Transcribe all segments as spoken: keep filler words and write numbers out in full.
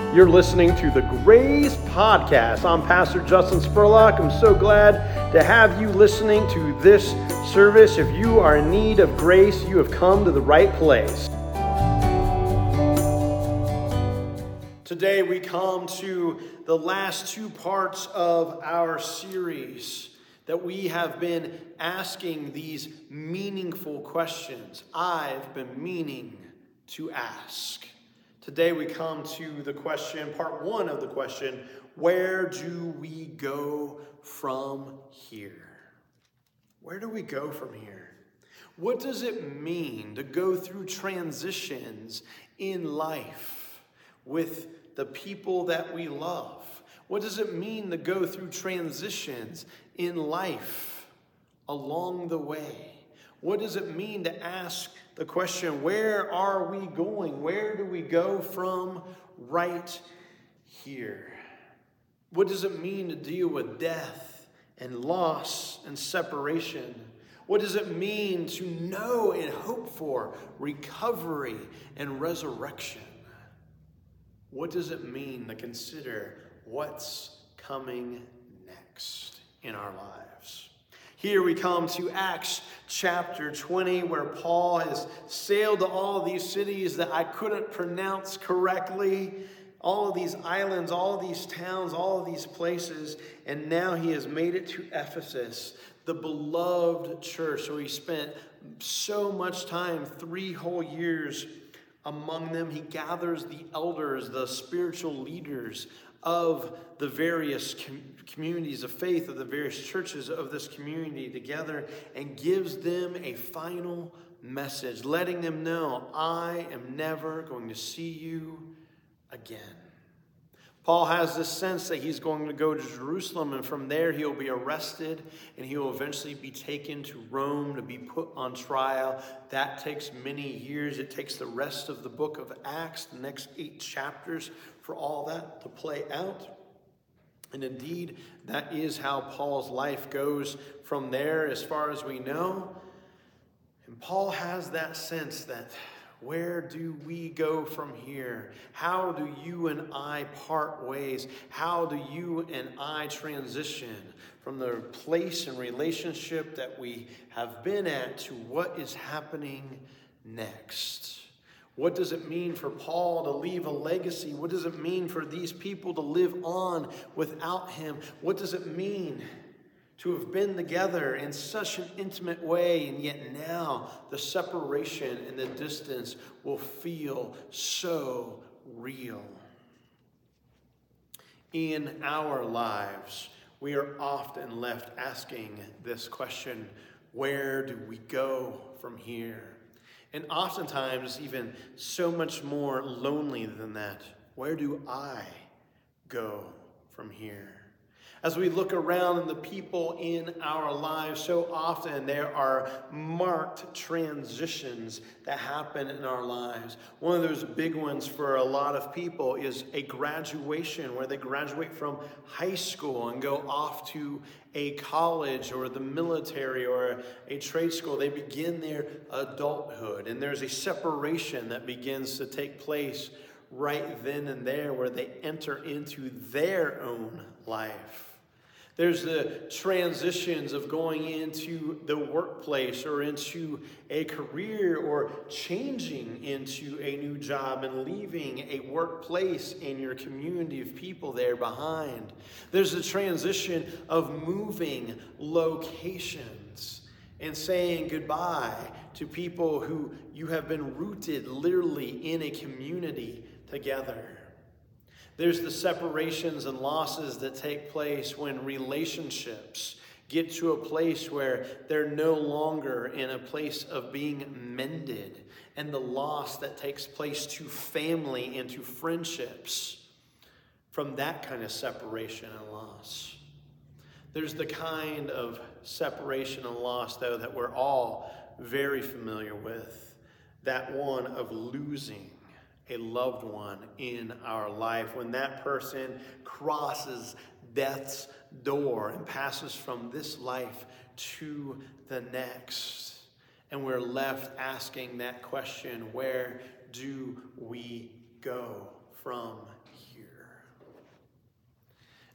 You're listening to the Grace Podcast. I'm Pastor Justin Spurlock. I'm so glad to have you listening to this service. If you are in need of grace, you have come to the right place. Today we come to the last two parts of our series that we have been asking these meaningful questions I've been meaning to ask. Today we come to the question, part one of the question, where do we go from here? Where do we go from here? What does it mean to go through transitions in life with the people that we love? What does it mean to go through transitions in life along the way? What does it mean to ask the question, where are we going? Where do we go from right here? What does it mean to deal with death and loss and separation? What does it mean to know and hope for recovery and resurrection? What does it mean to consider what's coming next in our lives? Here we come to Acts chapter twenty, where Paul has sailed to all of these cities that I couldn't pronounce correctly, all of these islands, all of these towns, all of these places, and now he has made it to Ephesus, the beloved church. So he spent so much time, three whole years among them. He gathers the elders, the spiritual leaders of the various com- communities of faith, of the various churches of this community together, and gives them a final message, letting them know, I am never going to see you again. Paul has this sense that he's going to go to Jerusalem, and from there he'll be arrested, and he will eventually be taken to Rome to be put on trial. That takes many years. It takes the rest of the book of Acts, the next eight chapters, for all that to play out. And indeed, that is how Paul's life goes from there, as far as we know. And Paul has that sense that, where do we go from here? How do you and I part ways? How do you and I transition from the place and relationship that we have been at to what is happening next? What does it mean for Paul to leave a legacy? What does it mean for these people to live on without him? What does it mean to have been together in such an intimate way, and yet now the separation and the distance will feel so real? In our lives, we are often left asking this question, where do we go from here? And oftentimes, even so much more lonely than that, where do I go from here? As we look around and the people in our lives, so often there are marked transitions that happen in our lives. One of those big ones for a lot of people is a graduation, where they graduate from high school and go off to a college or the military or a trade school. They begin their adulthood, and there's a separation that begins to take place right then and there, where they enter into their own life. There's the transitions of going into the workplace or into a career, or changing into a new job and leaving a workplace and your community of people there behind. There's the transition of moving locations and saying goodbye to people who you have been rooted literally in a community together. There's the separations and losses that take place when relationships get to a place where they're no longer in a place of being mended, and the loss that takes place to family and to friendships from that kind of separation and loss. There's the kind of separation and loss, though, that we're all very familiar with, that one of losing a loved one in our life, when that person crosses death's door and passes from this life to the next. And we're left asking that question, where do we go from here?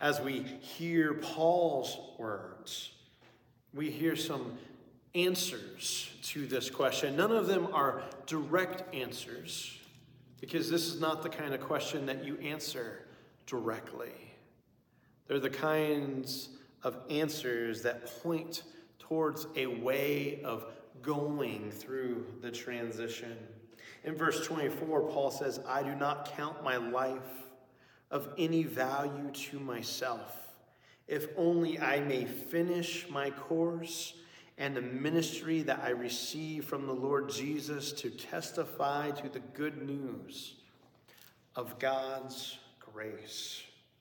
As we hear Paul's words, we hear some answers to this question. None of them are direct answers, because this is not the kind of question that you answer directly. They're the kinds of answers that point towards a way of going through the transition. In verse twenty-four, Paul says, I do not count my life of any value to myself, if only I may finish my course and the ministry that I receive from the Lord Jesus to testify to the good news of God's grace.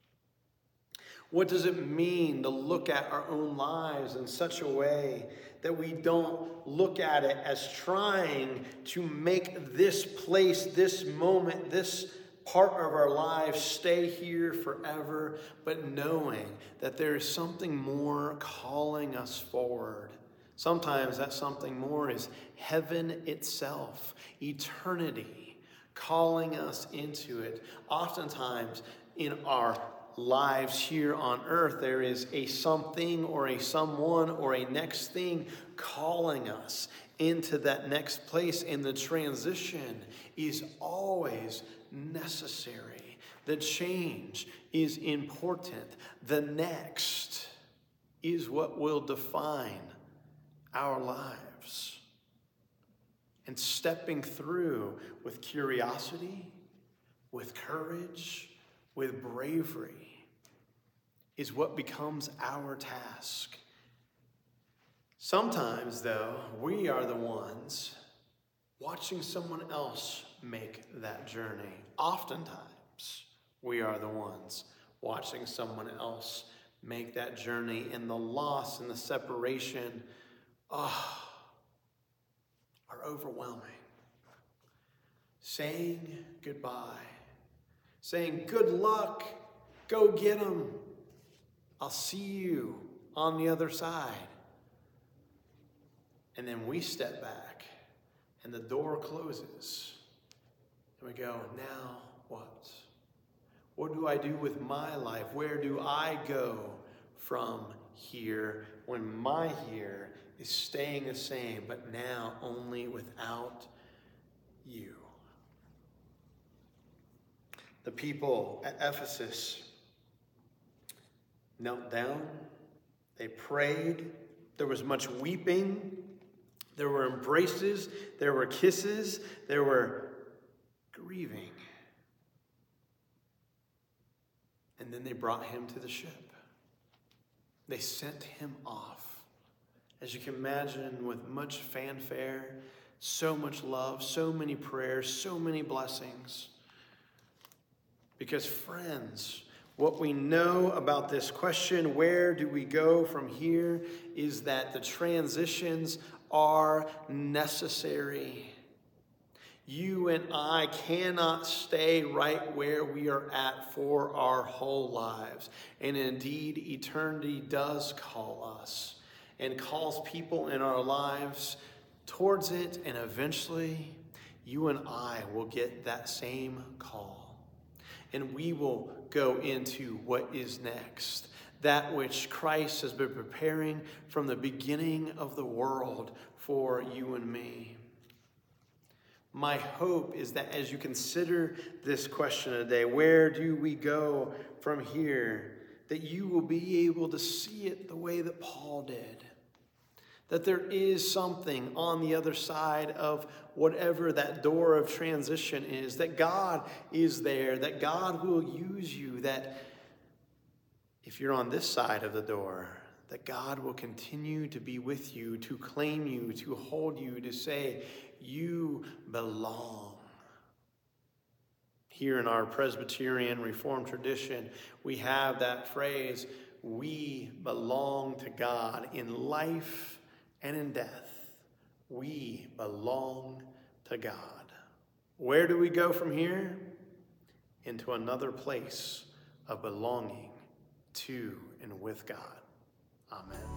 What does it mean to look at our own lives in such a way that we don't look at it as trying to make this place, this moment, this part of our lives stay here forever, but knowing that there is something more calling us forward? Sometimes that something more is heaven itself, eternity, calling us into it. Oftentimes in our lives here on earth, there is a something or a someone or a next thing calling us into that next place, and the transition is always necessary. The change is important. The next is what will define our lives. And stepping through with curiosity, with courage, with bravery is what becomes our task. Sometimes, though, we are the ones watching someone else make that journey. Oftentimes, we are the ones watching someone else make that journey, and the loss and the separation oh, are overwhelming. Saying goodbye, saying good luck, go get them, I'll see you on the other side. And then we step back and the door closes and we go, now what? What do I do with my life? Where do I go from here when my here is staying the same, but now only without you? The people at Ephesus knelt down, they prayed, there was much weeping, there were embraces, there were kisses, there were grieving. And then they brought him to the ship. They sent him off. As you can imagine, with much fanfare, so much love, so many prayers, so many blessings. Because friends, what we know about this question, where do we go from here, is that the transitions are necessary. You and I cannot stay right where we are at for our whole lives. And indeed, eternity does call us and calls people in our lives towards it. And eventually, you and I will get that same call. And we will go into what is next. That which Christ has been preparing from the beginning of the world for you and me. My hope is that as you consider this question today, where do we go from here, that you will be able to see it the way that Paul did. That there is something on the other side of whatever that door of transition is, that God is there, that God will use you, that if you're on this side of the door, that God will continue to be with you, to claim you, to hold you, to say, you belong. Here in our Presbyterian Reformed tradition, we have that phrase, we belong to God in life and in death. We belong to God. Where do we go from here? Into another place of belonging to and with God. Amen.